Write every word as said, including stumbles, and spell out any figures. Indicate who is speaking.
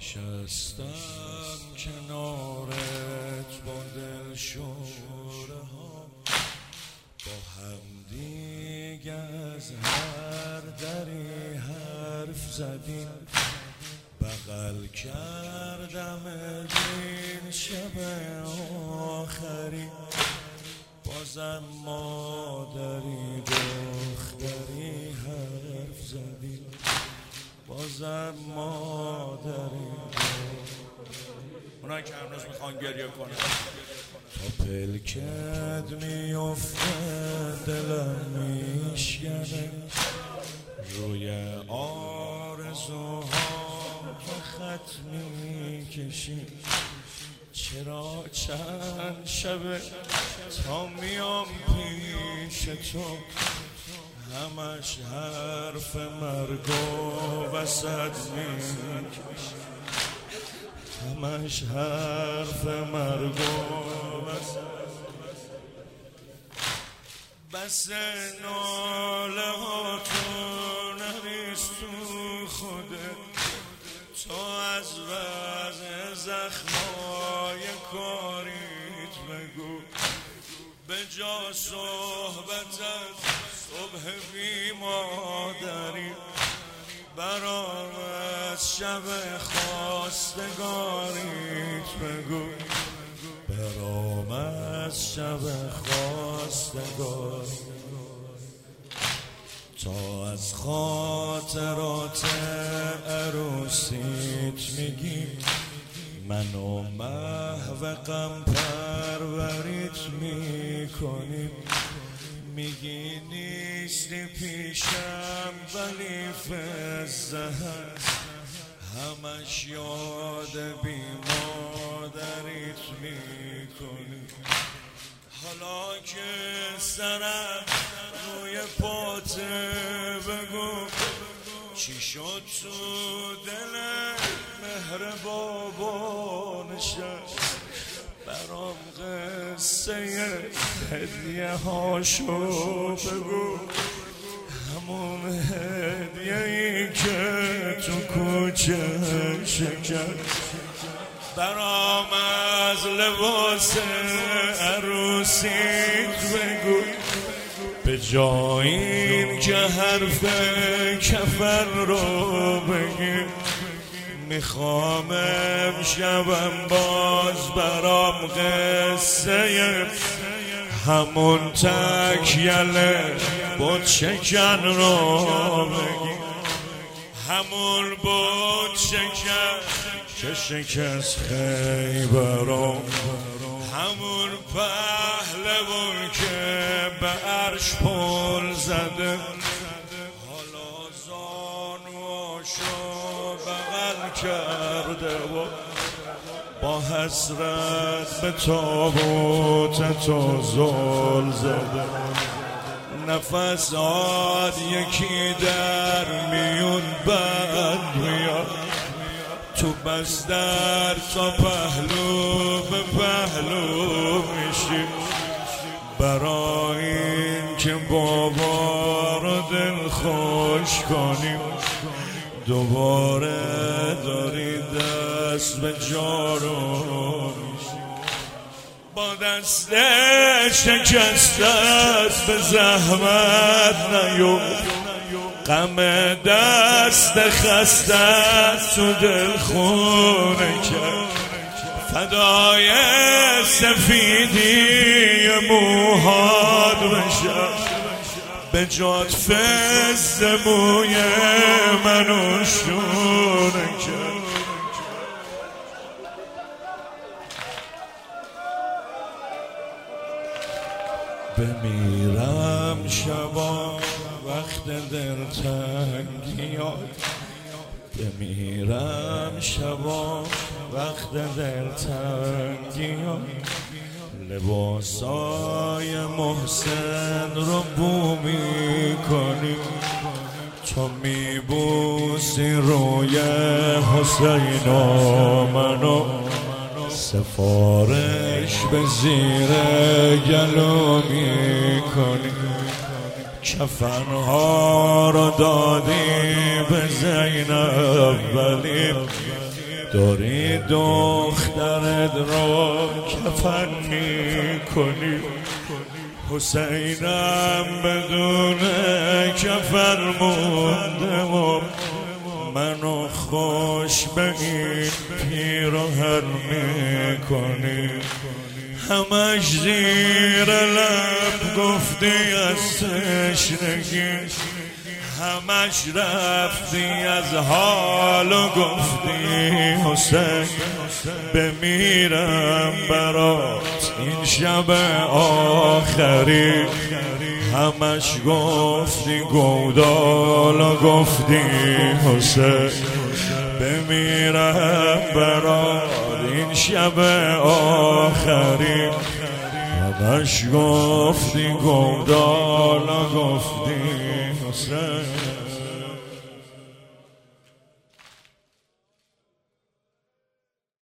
Speaker 1: نشستم کنارت با دل شوره ها، با هم دیگه از هر دری حرف زدیم، بغل کردم این شب آخری، بازم مادری دختری حرف زدیم، بازم مادری. اونایی که هنوز میخوان گریه کنن تا پلکت میفته دلم میشکنه، روی آرزوها که خط میکشی، چرا چند شبه تا میام پیش تو، همش حرف مرگ و وسط میکشی، همش حرف مرگ و وسط. بس ناله ها تو نریز تو خودت، تو از وضع زخمای کاریت بگو، به جا صحبتت صبح بی مادری، برام از شب خواستگاریت بگو، برام از شب خواستگاری. تا از خاطرات عروسیت میگی، منو محو غم پروریت میکنی، میگی نیستی پیشم ولی فزه هست، همش یاد بی مادریت میکنی. حالا که سرم روی پاته بگو، چی شد تو دل مهر بابا نشست، برام قصه هدیه هاشو بگو، همون هدیه ای که تو کوچه شکست، برام از لباس عروسیت بگو، به جای این که حرف کفن رو بگی، میخوام امشبم باز برام قصه همون تکیله بود شکن رو بگی، همون بود شکن که شکست خیبرم، همون پهلوان که به عرش پل زده، حالا زانوشو بغل کرده و با حسرت به تابوت تو زل زده، نفسات یکی در میون بند میاد، تو بستر تا پهلو به پهلو میشی، برای این که بابا رو دل خوش کنیم، دوباره داری دست به جارو میشی، با دست شکستت به زحمت نیو، غم دست خستت تو دل خونه کرد، فدای سفیدی موهات بشم، به جات فز موی منو شونه کرد. بمیرم شبا وقت دلتنگیات، بمیرم شبا وقت دلتنگیات، لباسای محسن رو بو میکنی، تو میبوسی روی حسین و منو، سفارش به زیر گلو میکنی، کفنها رو دادی به زینب، ولی داری دخترت رو کفن میکنی. حسینم بدون کفن مونده و منو خوش به این پیراهن میکنی. همش زیر لب گفتی از تشنگی، همش رفتی از حال و گفتی حسین بمیرم برات این شب آخری. همش گفتی گودال و گفتی حسین بمیرم برات این شب آخری. همش گفتی گودال و گفتی حسین